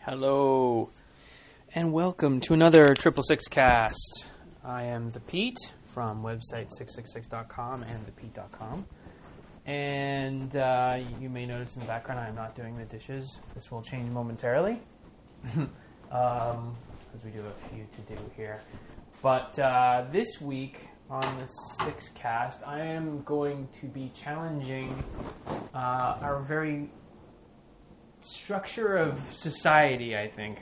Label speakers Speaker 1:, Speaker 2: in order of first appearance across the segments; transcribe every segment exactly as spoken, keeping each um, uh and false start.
Speaker 1: Hello, and welcome to another Triple Six Cast. I am the Pete from website six six six dot com and the pete dot com. And uh, you may notice in the background I am not doing the dishes. This will change momentarily, um, because we do have a few to do here. But uh, this week on the Six Cast, I am going to be challenging uh, our very structure of society, I think.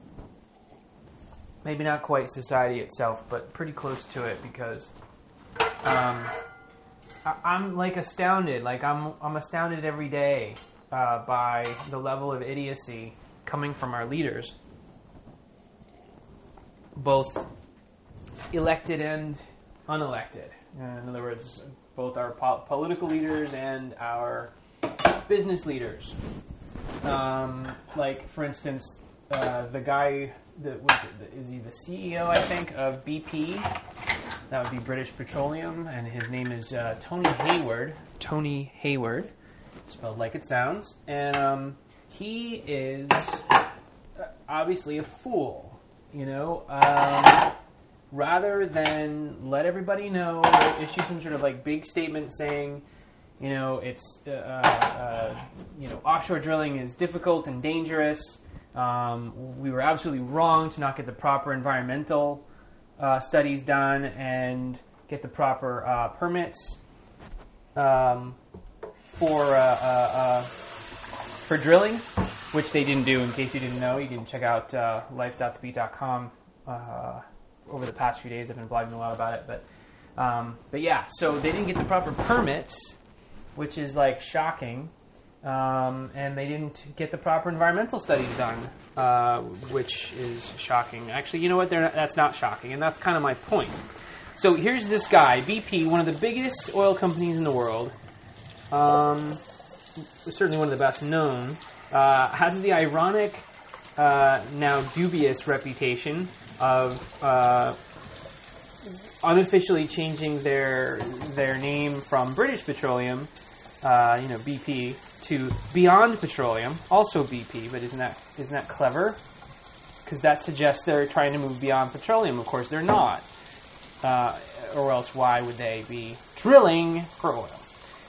Speaker 1: Maybe not quite society itself, but pretty close to it, because um, I, I'm like astounded. Like I'm, I'm astounded every day uh, by the level of idiocy coming from our leaders, both elected and unelected. In other words, both our po- political leaders and our business leaders. Um, like, for instance, uh, the guy that was it, is he the C E O, I think, of B P? That would be British Petroleum, and his name is uh, Tony Hayward. Tony Hayward, spelled like it sounds, and um, he is obviously a fool. You know, um, rather than let everybody know, issue some sort of like big statement saying, you know, it's uh, uh, you know, offshore drilling is difficult and dangerous. Um, we were absolutely wrong to not get the proper environmental uh, studies done and get the proper uh, permits um, for uh, uh, uh, for drilling, which they didn't do. In case you didn't know, you can check out uh, life dot the beat dot com. Uh, over the past few days, I've been blogging a lot about it, but um, but yeah, so they didn't get the proper permits, which is like shocking, um, and they didn't get the proper environmental studies done, uh, which is shocking. Actually, you know what? They're not, that's not shocking, and that's kind of my point. So here's this guy, B P, one of the biggest oil companies in the world, um, certainly one of the best known, uh, has the ironic, uh, now dubious reputation of uh, unofficially changing their their name from British Petroleum, uh, you know, B P, to Beyond Petroleum, also B P. But isn't that isn't that clever? Because that suggests they're trying to move beyond petroleum. Of course, they're not. Uh, or else, why would they be drilling for oil?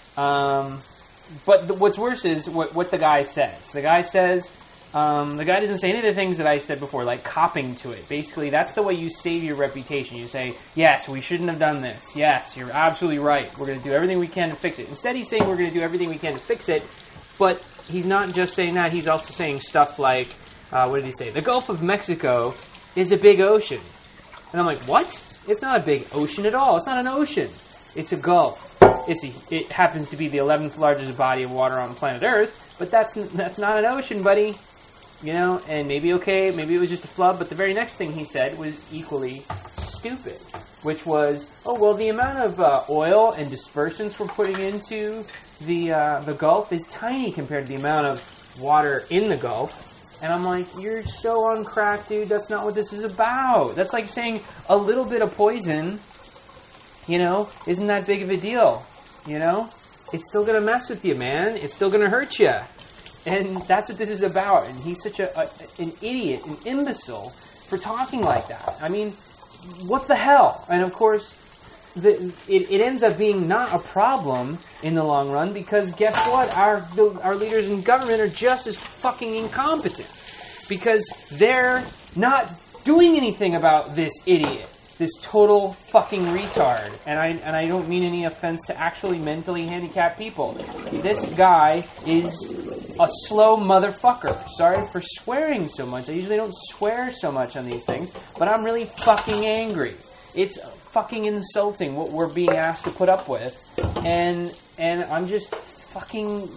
Speaker 1: Um, but the, what's worse is what, what the guy says. The guy says. Um, the guy doesn't say any of the things that I said before, like copping to it. Basically, that's the way you save your reputation. You say, yes, we shouldn't have done this. Yes, you're absolutely right. We're going to do everything we can to fix it. Instead, he's saying we're going to do everything we can to fix it, but he's not just saying that. He's also saying stuff like, uh, what did he say? The Gulf of Mexico is a big ocean. And I'm like, what? It's not a big ocean at all. It's not an ocean. It's a gulf. It's a, it happens to be the eleventh largest body of water on planet Earth, but that's that's not an ocean, buddy. You know, and maybe, okay, maybe it was just a flub, but the very next thing he said was equally stupid, which was, oh, well, the amount of uh, oil and dispersants we're putting into the uh, the Gulf is tiny compared to the amount of water in the Gulf. And I'm like, you're so on crack, dude. That's not what this is about. That's like saying a little bit of poison, you know, isn't that big of a deal, you know? It's still going to mess with you, man. It's still going to hurt you. And that's what this is about. And he's such a, a an idiot, an imbecile for talking like that. I mean, what the hell? And of course, the, it, it ends up being not a problem in the long run because guess what? Our our leaders in government are just as fucking incompetent because they're not doing anything about this idiot, this total fucking retard. And I and I don't mean any offense to actually mentally handicapped people. This guy is a slow motherfucker. Sorry for swearing so much. I usually don't swear so much on these things, but I'm really fucking angry. It's fucking insulting what we're being asked to put up with, and and I'm just fucking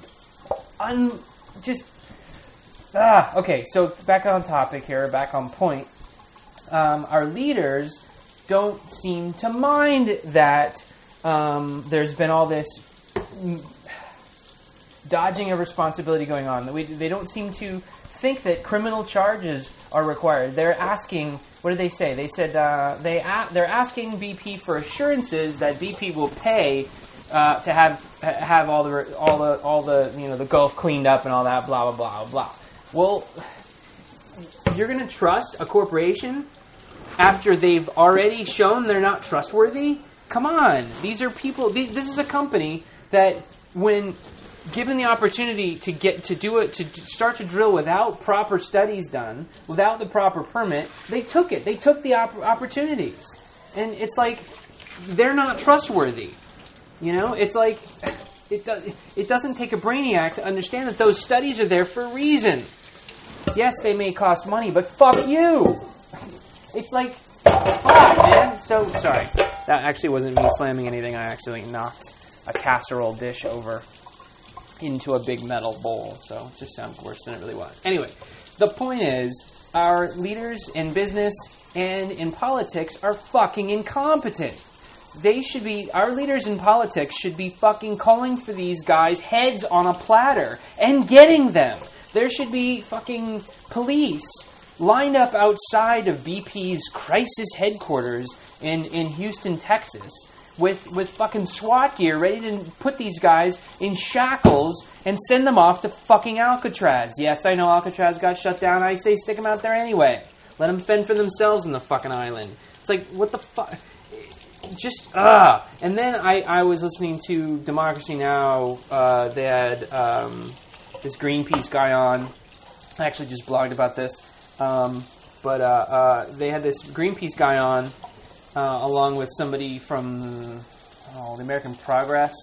Speaker 1: un just ah okay. So back on topic here, back on point. Um, our leaders don't seem to mind that um, there's been all this dodging of responsibility going on. We, they don't seem to think that criminal charges are required. They're asking, what did they say? They said uh, they a- they're asking B P for assurances that B P will pay uh, to have have all the all the all the you know the Gulf cleaned up and all that blah blah blah blah. Well, you're going to trust a corporation after they've already shown they're not trustworthy? Come on. These are people, these, this is a company that when given the opportunity to get to do it, to start to drill without proper studies done, without the proper permit, they took it. They took the op- opportunities. And it's like, they're not trustworthy. You know, it's like, it, do, it doesn't take a brainiac to understand that those studies are there for a reason. Yes, they may cost money, but fuck you! It's like, fuck, man. So, sorry. That actually wasn't me slamming anything. I actually knocked a casserole dish over into a big metal bowl, so it just sounds worse than it really was. Anyway, the point is, our leaders in business and in politics are fucking incompetent. They should be, our leaders in politics should be fucking calling for these guys' heads on a platter and getting them. There should be fucking police lined up outside of B P's crisis headquarters in, in Houston, Texas, with, with fucking SWAT gear ready to put these guys in shackles and send them off to fucking Alcatraz. Yes, I know Alcatraz got shut down. I say stick them out there anyway. Let them fend for themselves on the fucking island. It's like, what the fuck? Just, ah. And then I, I was listening to Democracy Now! Uh, they had um, this Greenpeace guy on. I actually just blogged about this. Um, but uh, uh, they had this Greenpeace guy on, uh, along with somebody from oh, the American Progress,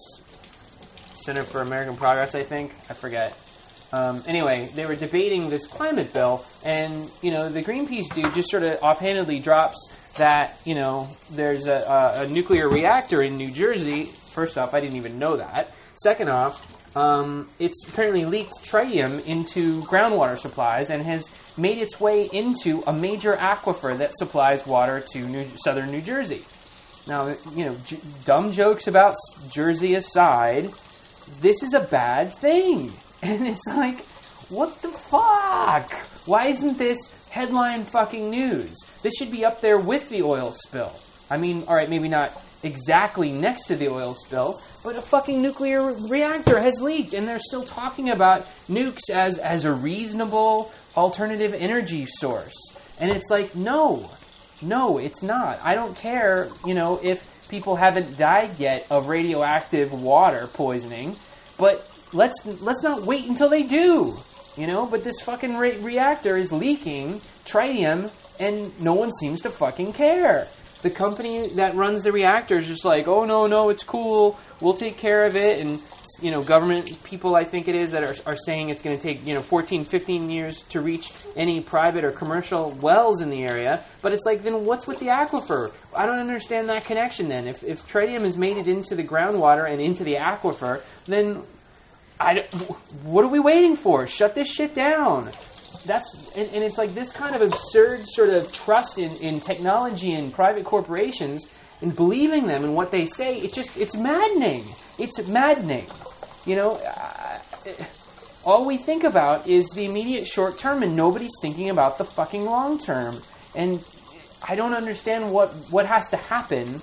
Speaker 1: Center for American Progress, I think. I forget. Um, anyway, they were debating this climate bill, and, you know, the Greenpeace dude just sort of offhandedly drops that, you know, there's a, a, a nuclear reactor in New Jersey. First off, I didn't even know that. Second off, um, it's apparently leaked tritium into groundwater supplies and has made its way into a major aquifer that supplies water to New, southern New Jersey. Now, you know, j- dumb jokes about Jersey aside, this is a bad thing. And it's like, what the fuck? Why isn't this headline fucking news? This should be up there with the oil spill. I mean, alright, maybe not exactly next to the oil spill, but a fucking nuclear reactor has leaked, and they're still talking about nukes as, as a reasonable alternative energy source. And it's like, no. No, it's not. I don't care, you know, if people haven't died yet of radioactive water poisoning, but let's let's not wait until they do, you know? But this fucking re- reactor is leaking tritium, and no one seems to fucking care. The company that runs the reactor is just like, oh, no, no, it's cool, we'll take care of it, and, you know, government people, I think it is, that are, are saying it's going to take, you know, fourteen, fifteen years to reach any private or commercial wells in the area, but it's like, then what's with the aquifer? I don't understand that connection then. If, if tritium has made it into the groundwater and into the aquifer, then I, what are we waiting for? Shut this shit down. That's and, and it's like this kind of absurd sort of trust in, in technology and private corporations and believing them and what they say. It's just, it's maddening. It's maddening. You know, uh, all we think about is the immediate short term, and nobody's thinking about the fucking long term. And I don't understand what, what has to happen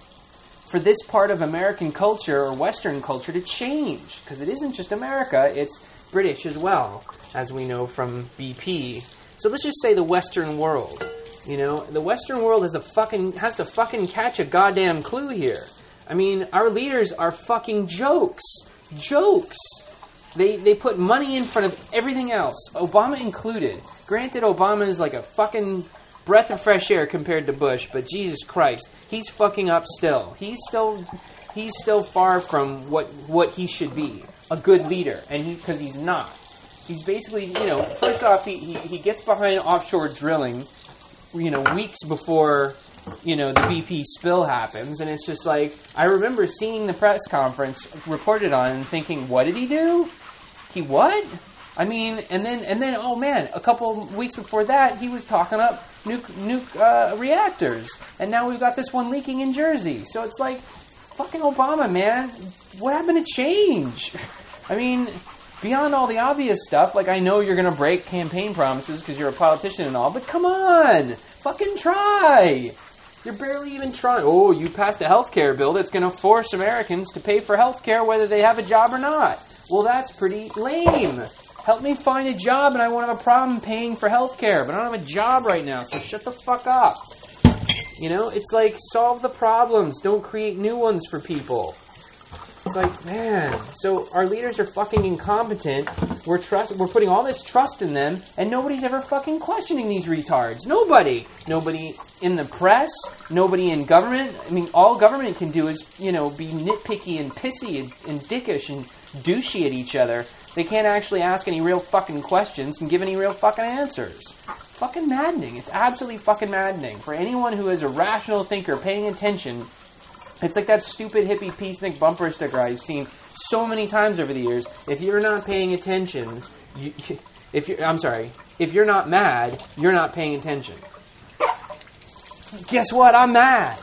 Speaker 1: for this part of American culture or Western culture to change. Because it isn't just America, it's British as well, as we know from B P. So let's just say the Western world. You know, the Western world has a fucking has to fucking catch a goddamn clue here. I mean, our leaders are fucking jokes. Jokes. They they put money in front of everything else, Obama included. Granted, Obama is like a fucking breath of fresh air compared to Bush, but Jesus Christ, he's fucking up still. He's still he's still far from what what he should be, a good leader, and he because he's not. He's basically, you know, first off, he, he he gets behind offshore drilling, you know, weeks before, you know, the B P spill happens, and it's just like, I remember seeing the press conference reported on and thinking, what did he do? He what? I mean, and then, and then, oh man, a couple weeks before that, he was talking up nuke, nuke uh, reactors, and now we've got this one leaking in Jersey. So it's like, fucking Obama, man, what happened to change? I mean, beyond all the obvious stuff, like I know you're going to break campaign promises because you're a politician and all, but come on, fucking try. You're barely even trying. Oh, you passed a healthcare bill that's going to force Americans to pay for healthcare whether they have a job or not. Well, that's pretty lame. Help me find a job, and I won't have a problem paying for health care, but I don't have a job right now, so shut the fuck up. You know, it's like, solve the problems. Don't create new ones for people. It's like, man, so our leaders are fucking incompetent. We're trust, we're putting all this trust in them, and nobody's ever fucking questioning these retards. Nobody. Nobody in the press. Nobody in government. I mean, all government can do is, you know, be nitpicky and pissy and, and dickish and douchey at each other. They can't actually ask any real fucking questions and give any real fucking answers. Fucking maddening. It's absolutely fucking maddening. For anyone who is a rational thinker paying attention, it's like that stupid hippie peacenik bumper sticker I've seen so many times over the years. If you're not paying attention, you, if you're, I'm sorry, if you're not mad, you're not paying attention. Guess what? I'm mad.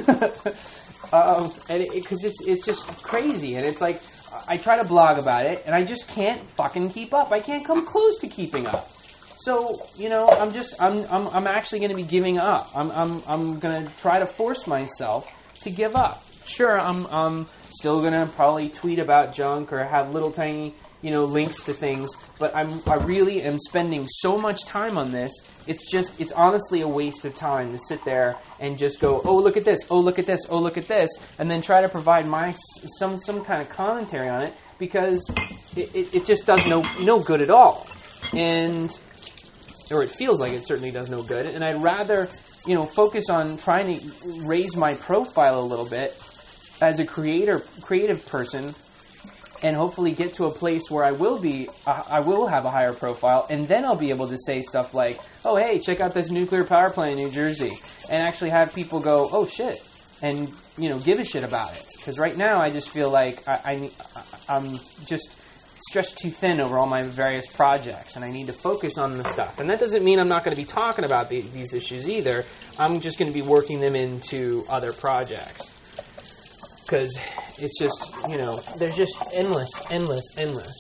Speaker 1: um, and because it, it's it's just crazy, and it's like I try to blog about it, and I just can't fucking keep up. I can't come close to keeping up. So, you know, I'm just I'm I'm I'm actually going to be giving up. I'm I'm I'm going to try to force myself to give up. Sure, I'm um still going to probably tweet about junk or have little tiny, you know, links to things, but I'm I really am spending so much time on this. It's just it's honestly a waste of time to sit there and just go, "Oh, look at this. Oh, look at this. Oh, look at this," and then try to provide my some some kind of commentary on it, because it, it, it just does no no good at all. And or it feels like it certainly does no good, and I'd rather, you know, focus on trying to raise my profile a little bit as a creator, creative person, and hopefully get to a place where I will be, uh, I will have a higher profile, and then I'll be able to say stuff like, "Oh, hey, check out this nuclear power plant in New Jersey," and actually have people go, "Oh shit," and, you know, give a shit about it. Because right now I just feel like I, I, I'm just stretched too thin over all my various projects, and I need to focus on the stuff. And that doesn't mean I'm not going to be talking about the, these issues either. I'm just going to be working them into other projects. Because it's just, you know, there's just endless, endless, endless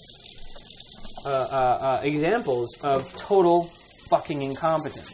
Speaker 1: uh, uh, uh, examples of total fucking incompetence.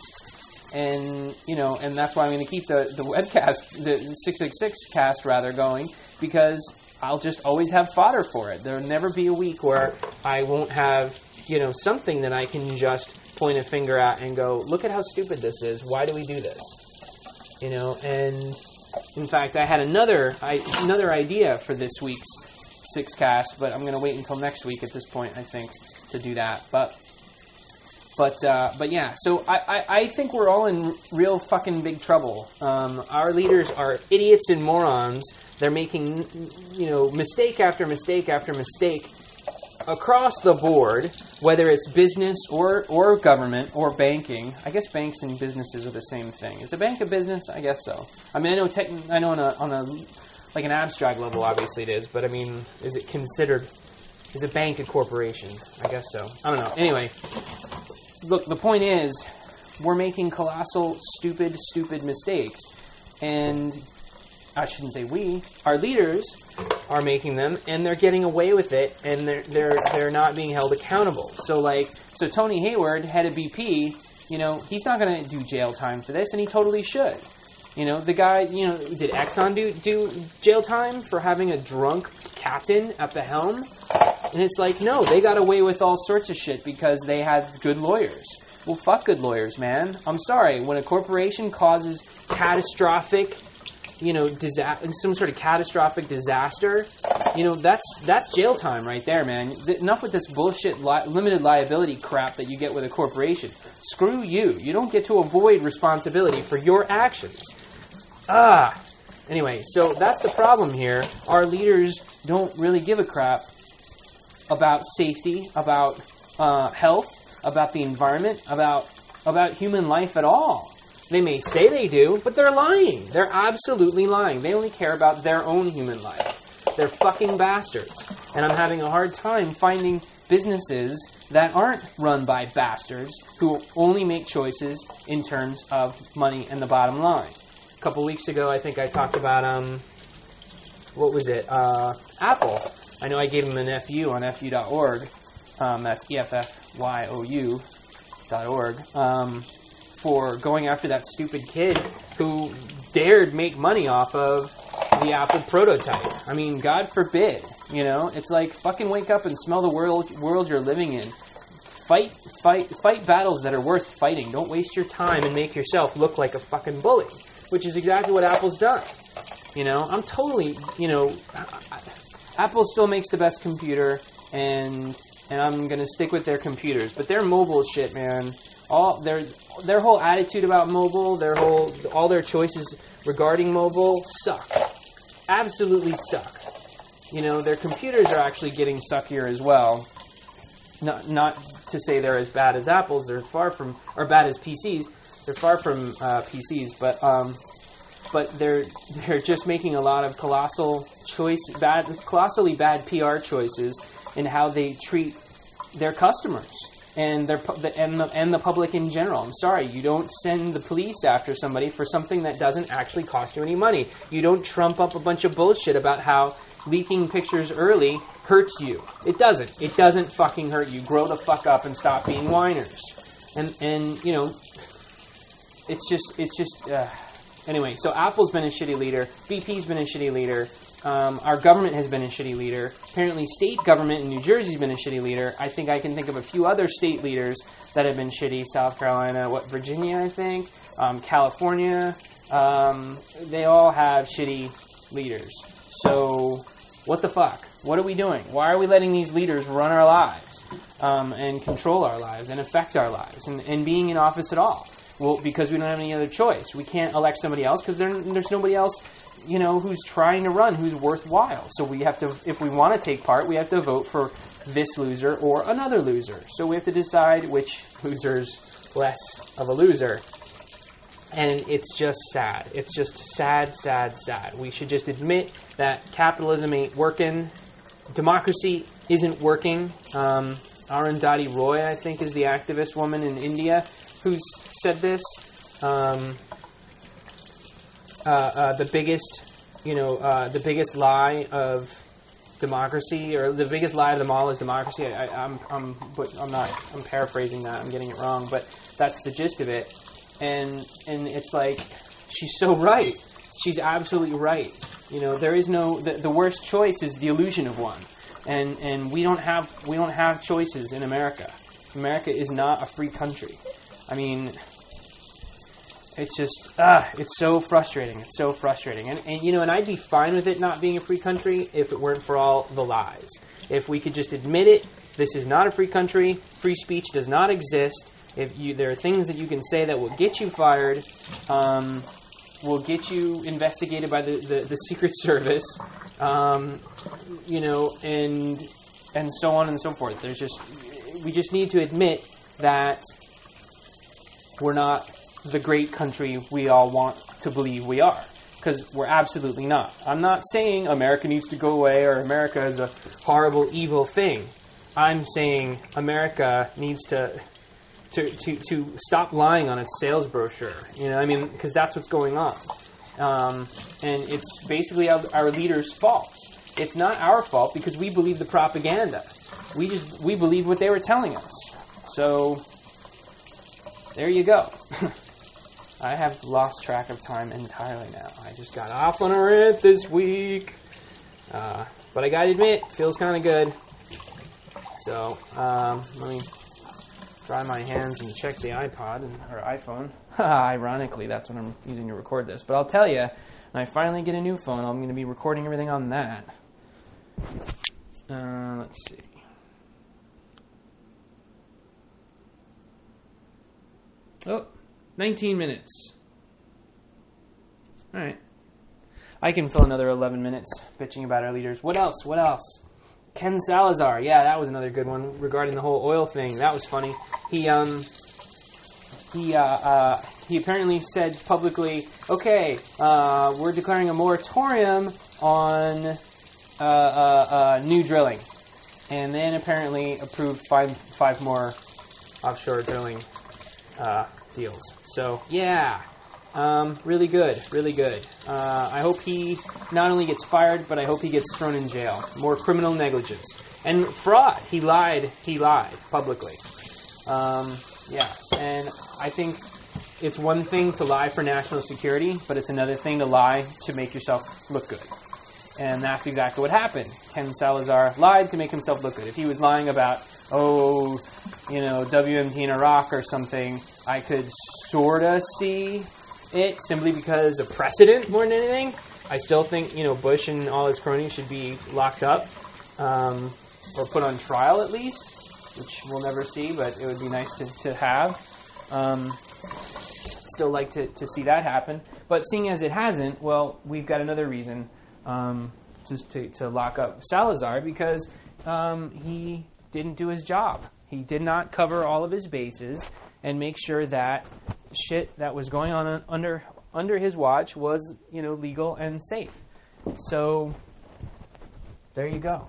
Speaker 1: And, you know, and that's why I'm going to keep the, the webcast, the six six six cast rather, going, because I'll just always have fodder for it. There'll never be a week where I won't have, you know, something that I can just point a finger at and go, look at how stupid this is. Why do we do this? You know, and in fact, I had another I, another idea for this week's six cast, but I'm going to wait until next week at this point, I think, to do that. But, but, uh, but yeah, so I, I, I think we're all in real fucking big trouble. Um, our leaders are idiots and morons. They're making, you know, mistake after mistake after mistake across the board, whether it's business or, or government or banking. I guess banks and businesses are the same thing. Is a bank a business? I guess so. I mean, I know tech, I know on a on a like an abstract level, obviously it is, but I mean, is it considered? Is a bank a corporation? I guess so. I don't know. Anyway, look, the point is, we're making colossal, stupid, stupid mistakes, and I shouldn't say we. Our leaders are making them, and they're getting away with it, and they're they're they're not being held accountable. So like, so Tony Hayward, head of B P, you know, he's not going to do jail time for this, and he totally should. You know, the guy, you know, did Exxon do do jail time for having a drunk captain at the helm? And it's like, no, they got away with all sorts of shit because they had good lawyers. Well, fuck good lawyers, man. I'm sorry. When a corporation causes catastrophic, you know, disa- some sort of catastrophic disaster, you know, that's that's jail time right there, man. Th- enough with this bullshit li- limited liability crap that you get with a corporation. Screw you. You don't get to avoid responsibility for your actions. Ah. Anyway, so that's the problem here. Our leaders don't really give a crap about safety, about uh, health, about the environment, about about human life at all. They may say they do, but they're lying. They're absolutely lying. They only care about their own human life. They're fucking bastards. And I'm having a hard time finding businesses that aren't run by bastards who only make choices in terms of money and the bottom line. A couple weeks ago, I think I talked about, um, what was it? Uh, Apple. I know I gave them an F U on F U dot org. Um, that's E F F Y O U dot org. Um... for going after that stupid kid who dared make money off of the Apple prototype. I mean, God forbid, you know? It's like, fucking wake up and smell the world world you're living in. fight, fight, fight battles that are worth fighting. Don't waste your time and make yourself look like a fucking bully, which is exactly what Apple's done. You know, I'm totally, you know, Apple still makes the best computer, and and I'm gonna stick with their computers. But their mobile shit, man, all their their whole attitude about mobile, their whole all their choices regarding mobile suck. Absolutely suck. You know, their computers are actually getting suckier as well. Not not to say they're as bad as Apple's. They're far from, or bad as P Cs. They're far from uh, P Cs, but um, but they're they're just making a lot of colossal choice, bad, colossally bad P R choices in how they treat their customers and their and the and the public in general. I'm sorry, you don't send the police after somebody for something that doesn't actually cost you any money. You don't trump up a bunch of bullshit about how leaking pictures early hurts you. It doesn't. It doesn't fucking hurt you. Grow the fuck up and stop being whiners. And and you know, it's just it's just uh, anyway. So Apple's been a shitty leader. B P's been a shitty leader. Um, our government has been a shitty leader. Apparently, state government in New Jersey's been a shitty leader. I think I can think of a few other state leaders that have been shitty. South Carolina, what Virginia, I think, um, California. Um, they all have shitty leaders. So, what the fuck? What are we doing? Why are we letting these leaders run our lives um, and control our lives and affect our lives and, and being in office at all? Well, because we don't have any other choice. We can't elect somebody else because there, there's nobody else, you know, who's trying to run, who's worthwhile. So we have to, if we want to take part, we have to vote for this loser or another loser. So we have to decide which loser's less of a loser. And it's just sad. It's just sad, sad, sad. We should just admit that capitalism ain't working. Democracy isn't working. Um, Arundhati Roy, I think, is the activist woman in India who's said this. Um, uh, uh, the biggest, you know, uh, the biggest lie of democracy, or the biggest lie of them all, is democracy. I, I, I'm, I'm, but I'm not. I'm paraphrasing that. I'm getting it wrong, but that's the gist of it. And and it's like, she's so right. She's absolutely right. You know, there is no the, the worst choice is the illusion of one, and and we don't have we don't have choices in America. America is not a free country. I mean, it's just ah, it's so frustrating. It's so frustrating. And and you know, and I'd be fine with it not being a free country if it weren't for all the lies. If we could just admit it, this is not a free country. Free speech does not exist. If you, there are things that you can say that will get you fired, um, will get you investigated by the, the, the Secret Service, um, you know, and and so on and so forth. There's just we just need to admit that we're not the great country we all want to believe we are, because we're absolutely not. I'm not saying America needs to go away or America is a horrible, evil thing. I'm saying America needs to. To, to, to stop lying on its sales brochure, you know, I mean, because that's what's going on. Um, and it's basically our, our leaders' fault. It's not our fault because we believe the propaganda. We just, we believe what they were telling us. So, there you go. I have lost track of time entirely now. I just got off on a rant this week. Uh, but I gotta admit, it feels kind of good. So, um, let me... dry my hands and check the iPod and, or iPhone. Ironically, that's what I'm using to record this. But I'll tell you, when I finally get a new phone, I'm going to be recording everything on that. Uh, let's see. Oh, nineteen minutes. All right. I can fill another eleven minutes bitching about our leaders. What else? What else? Ken Salazar, yeah, that was another good one regarding the whole oil thing. That was funny. He um he uh, uh he apparently said publicly, okay, uh, we're declaring a moratorium on uh, uh, uh, new drilling, and then apparently approved five five more offshore drilling uh, deals. So yeah. Um, really good, really good. Uh, I hope he not only gets fired, but I hope he gets thrown in jail. More criminal negligence. And fraud. He lied. He lied publicly. Um, yeah, and I think it's one thing to lie for national security, but it's another thing to lie to make yourself look good. And that's exactly what happened. Ken Salazar lied to make himself look good. If he was lying about oh, you know, W M D in Iraq or something, I could sort of see it simply because of precedent more than anything. I still think, you know, Bush and all his cronies should be locked up um, or put on trial at least, which we'll never see, but it would be nice to, to have. Um, still like to, to see that happen. But seeing as it hasn't, well, we've got another reason um, to, to, to lock up Salazar because um, he didn't do his job. He did not cover all of his bases and make sure that shit that was going on under under his watch was, you know, legal and safe. So there you go.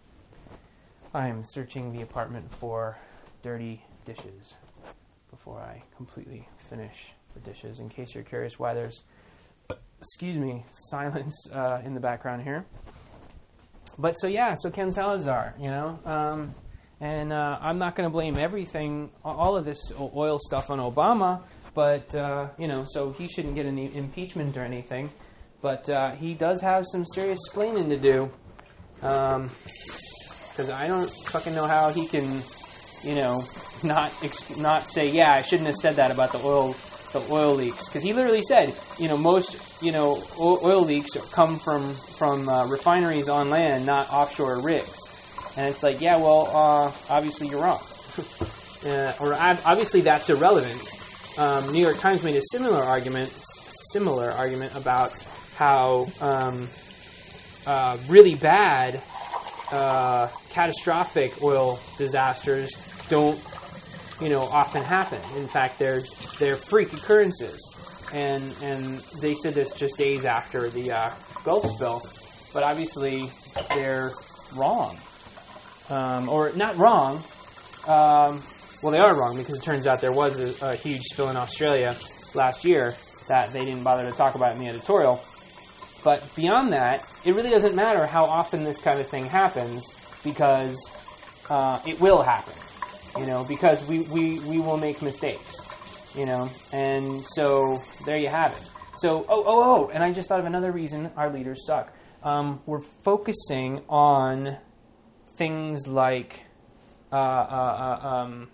Speaker 1: I'm searching the apartment for dirty dishes before I completely finish the dishes, in case you're curious why there's, excuse me, silence uh, in the background here. But so yeah, so Ken Salazar, you know, um, and uh, I'm not going to blame everything, all of this oil stuff on Obama, but, uh, you know, so he shouldn't get any impeachment or anything. But uh, he does have some serious splaining to do. Um, because I don't fucking know how he can, you know, not exp- not say, yeah, I shouldn't have said that about the oil the oil leaks. Because he literally said, you know, most, you know, oil, oil leaks come from, from uh, refineries on land, not offshore rigs. And it's like, yeah, well, uh, obviously you're wrong. uh, or obviously that's irrelevant. Um, New York Times made a similar argument, similar argument about how um, uh, really bad, uh, catastrophic oil disasters don't, you know, often happen. In fact, they're they're freak occurrences, and and they said this just days after the uh, Gulf spill, but obviously they're wrong, um, or not wrong. Um, Well, they are wrong because it turns out there was a, a huge spill in Australia last year that they didn't bother to talk about in the editorial. But beyond that, it really doesn't matter how often this kind of thing happens because uh, it will happen, you know, because we, we, we will make mistakes, you know, and so there you have it. So, oh, oh, oh, and I just thought of another reason our leaders suck. Um, we're focusing on things like... Uh, uh, uh, um,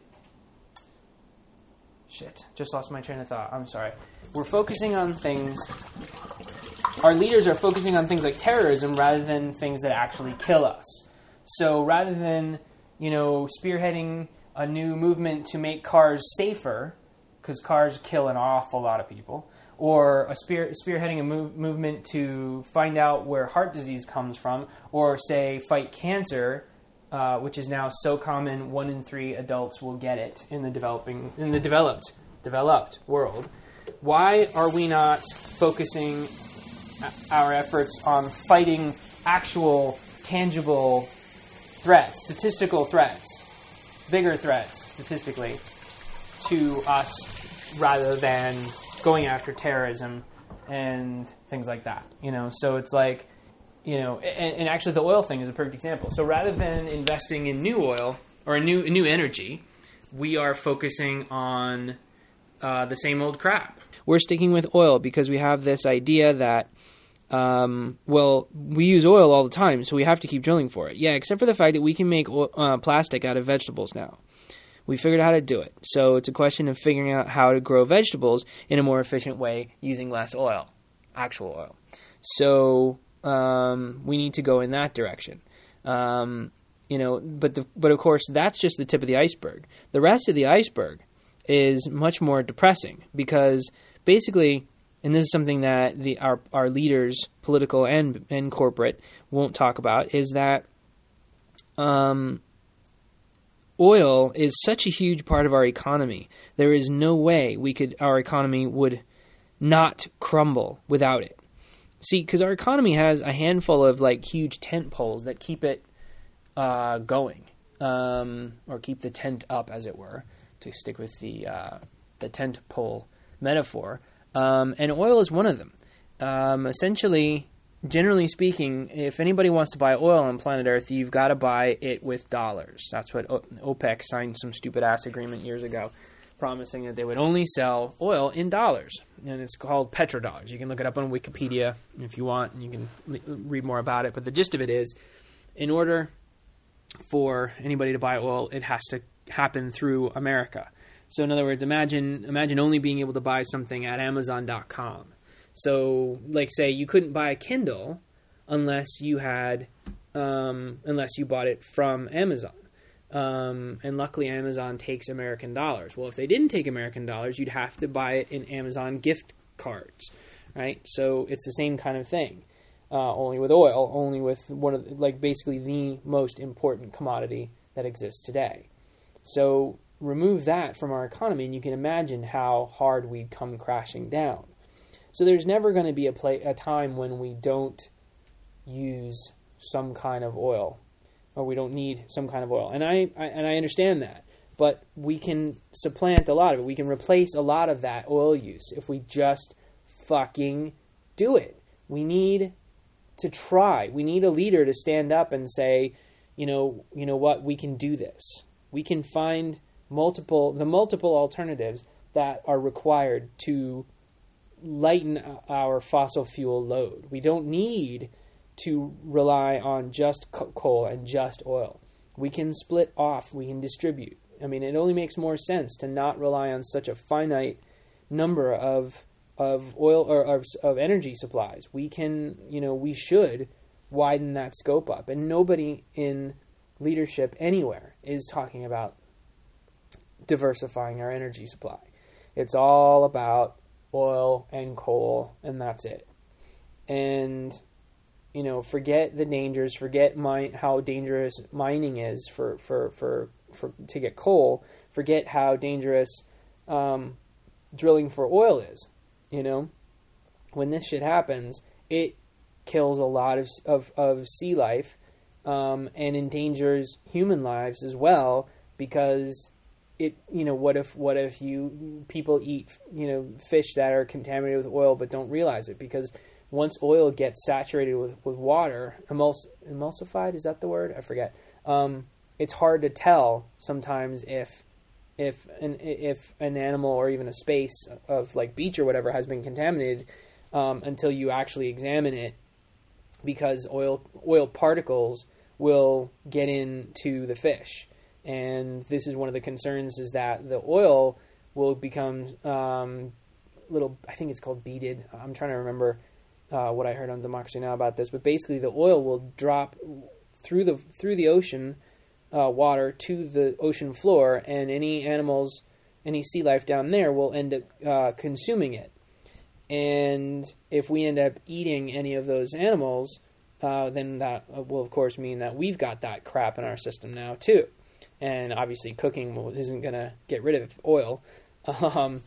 Speaker 1: Shit, just lost my train of thought. I'm sorry. We're focusing on things... Our leaders are focusing on things like terrorism rather than things that actually kill us. So rather than, you know, spearheading a new movement to make cars safer, because cars kill an awful lot of people, or a spear, spearheading a move, movement to find out where heart disease comes from, or, say, fight cancer... Uh, which is now so common, one in three adults will get it in the developing, in the developed, developed world. Why are we not focusing our efforts on fighting actual, tangible threats, statistical threats, bigger threats, statistically, to us, rather than going after terrorism and things like that? You know, so it's like. You know, and, and actually the oil thing is a perfect example. So rather than investing in new oil or new new energy, we are focusing on uh, the same old crap. We're sticking with oil because we have this idea that, um, well, we use oil all the time, so we have to keep drilling for it. Yeah, except for the fact that we can make uh, plastic out of vegetables now. We figured out how to do it. So it's a question of figuring out how to grow vegetables in a more efficient way using less oil, actual oil. So... Um, we need to go in that direction, um, you know. But the, but of course, that's just the tip of the iceberg. The rest of the iceberg is much more depressing because basically, and this is something that the our our leaders, political and and corporate, won't talk about, is that um, oil is such a huge part of our economy. There is no way we could our economy would not crumble without it. See, because our economy has a handful of like huge tent poles that keep it uh, going, um, or keep the tent up, as it were, to stick with the uh, the tent pole metaphor. Um, and oil is one of them. Um, essentially, generally speaking, if anybody wants to buy oil on planet Earth, you've got to buy it with dollars. That's what o- OPEC signed some stupid ass agreement years ago, promising that they would only sell oil in dollars. And it's called petrodollars. You can look it up on Wikipedia if you want, and you can le- read more about it. But the gist of it is, in order for anybody to buy oil, it has to happen through America. So in other words, imagine imagine only being able to buy something at Amazon dot com. So, like, say you couldn't buy a Kindle unless you had, um, unless you bought it from Amazon. Um, and luckily, Amazon takes American dollars. Well, if they didn't take American dollars, you'd have to buy it in Amazon gift cards, right? So it's the same kind of thing, uh, only with oil, only with one of the, like basically the most important commodity that exists today. So remove that from our economy, and you can imagine how hard we'd come crashing down. So there's never going to be a, play, a time when we don't use some kind of oil, or we don't need some kind of oil. And I, I and I understand that, but we can supplant a lot of it. We can replace a lot of that oil use if we just fucking do it. We need to try. We need a leader to stand up and say, you know, you know what, we can do this. We can find multiple the multiple alternatives that are required to lighten our fossil fuel load. We don't need to rely on just coal and just oil. We can split off, we can distribute. I mean, it only makes more sense to not rely on such a finite number of of oil or of, of energy supplies. We can, you know, we should widen that scope up. And nobody in leadership anywhere is talking about diversifying our energy supply. It's all about oil and coal, and that's it. And, you know, forget the dangers, forget mine, how dangerous mining is for, for, for, for to get coal, forget how dangerous um, drilling for oil is, you know. When this shit happens, it kills a lot of, of, of sea life um, and endangers human lives as well, because it, you know, what if what if you people eat, you know, fish that are contaminated with oil but don't realize it? Because once oil gets saturated with, with water, emuls, emulsified, is that the word? I forget. Um, it's hard to tell sometimes if if an if an animal or even a space of like beach or whatever has been contaminated um, until you actually examine it, because oil oil particles will get into the fish. And this is one of the concerns, is that the oil will become um, little, I think it's called beaded. I'm trying to remember uh, what I heard on Democracy Now! About this. But basically the oil will drop through the through the ocean uh, water to the ocean floor, and any animals, any sea life down there will end up uh, consuming it. And if we end up eating any of those animals, uh, then that will, of course, mean that we've got that crap in our system now, too. And obviously cooking isn't going to get rid of oil. Um,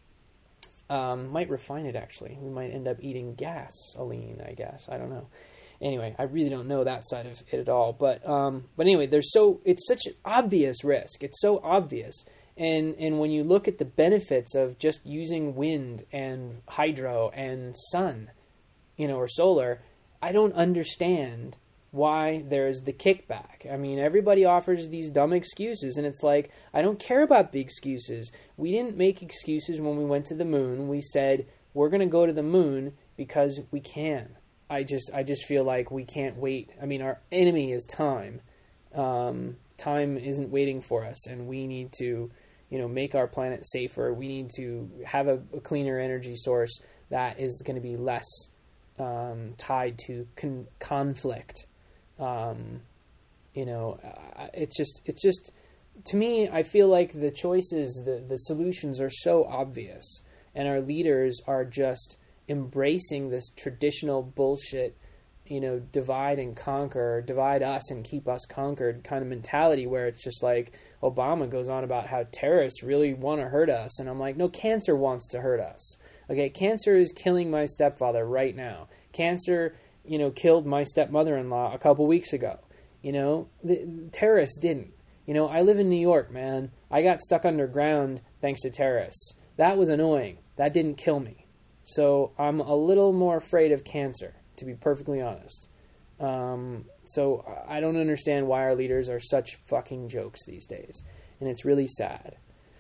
Speaker 1: um, might refine it, actually. We might end up eating gasoline, I guess. I don't know. Anyway, I really don't know that side of it at all. But um, but anyway, there's so it's such an obvious risk. It's so obvious. And, and when you look at the benefits of just using wind and hydro and sun, you know, or solar, I don't understand why there's the kickback. I mean, everybody offers these dumb excuses, and it's like, I don't care about the excuses. We didn't make excuses when we went to the moon. We said, we're going to go to the moon because we can. I just I just feel like we can't wait. I mean, our enemy is time. Um, time isn't waiting for us, and we need to, you know, make our planet safer. We need to have a, a cleaner energy source that is going to be less um, tied to con- conflict. Um, you know, it's just, it's just, to me, I feel like the choices, the, the solutions are so obvious, and our leaders are just embracing this traditional bullshit, you know, divide and conquer, divide us and keep us conquered kind of mentality, where it's just like Obama goes on about how terrorists really want to hurt us. And I'm like, no, cancer wants to hurt us. Okay. Cancer is killing my stepfather right now. Cancer, you know, killed my stepmother-in-law a couple weeks ago. You know, the terrorists didn't. You know, I live in New York, man. I got stuck underground thanks to terrorists. That was annoying. That didn't kill me. So I'm a little more afraid of cancer, to be perfectly honest. Um, so I don't understand why our leaders are such fucking jokes these days. And it's really sad.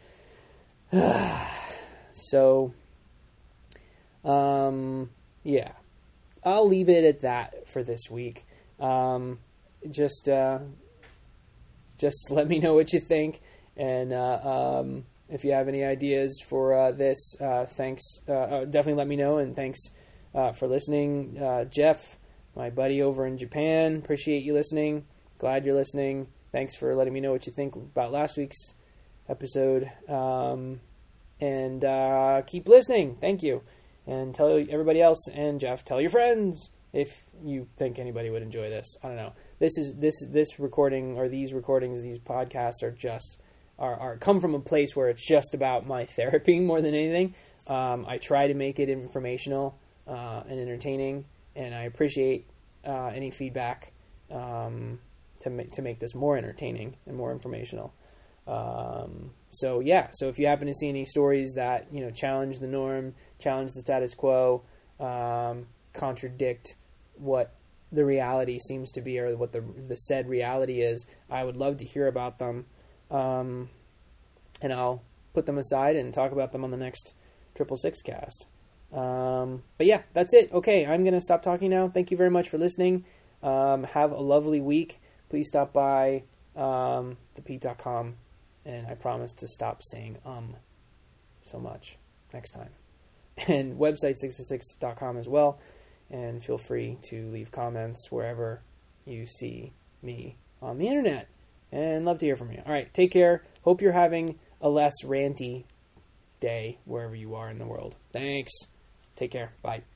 Speaker 1: so, um, yeah. I'll leave it at that for this week. Um, just, uh,
Speaker 2: just let me know what you think. And uh, um, if you have any ideas for uh, this, uh, thanks. Uh, uh, definitely let me know. And thanks uh, for listening. Uh, Jeff, my buddy over in Japan, appreciate you listening. Glad you're listening. Thanks for letting me know what you think about last week's episode. Um, and uh, keep listening. Thank you. And tell everybody else. And Jeff, tell your friends if you think anybody would enjoy this. I don't know. This is this this recording or these recordings, these podcasts are just are, are come from a place where it's just about my therapy more than anything. Um, I try to make it informational uh, and entertaining, and I appreciate uh, any feedback um, to make to make this more entertaining and more informational. Um, so yeah, so if you happen to see any stories that, you know, challenge the norm, challenge the status quo, um, contradict what the reality seems to be, or what the the said reality is, I would love to hear about them. Um, and I'll put them aside and talk about them on the next Triple Six cast. Um, but yeah, that's it. Okay, I'm going to stop talking now. Thank you very much for listening. Um, have a lovely week. Please stop by um, the pete dot com, and I promise to stop saying um so much next time. And website six six six dot com as well. And feel free to leave comments wherever you see me on the internet. And love to hear from you. All right, take care. Hope you're having a less ranty day wherever you are in the world. Thanks. Take care. Bye.